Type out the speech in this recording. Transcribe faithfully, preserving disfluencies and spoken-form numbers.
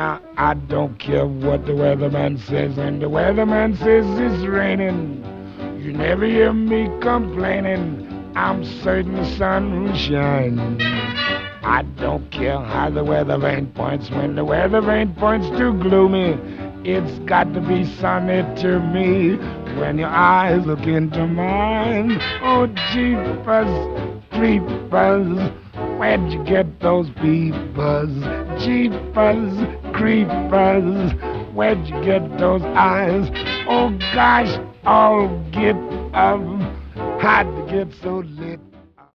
Now, I don't care what the weatherman says. When the weatherman says it's raining, you never hear me complaining. I'm certain the sun will shine. I don't care how the weather vane points. When the weather vane points too gloomy, it's got to be sunny to me. When your eyes look into mine, oh jeepers, creepers, where'd you get those peepers? Jeepers, creepers, where'd you get those eyes? Oh gosh, I'll get up, how'd you get so lit?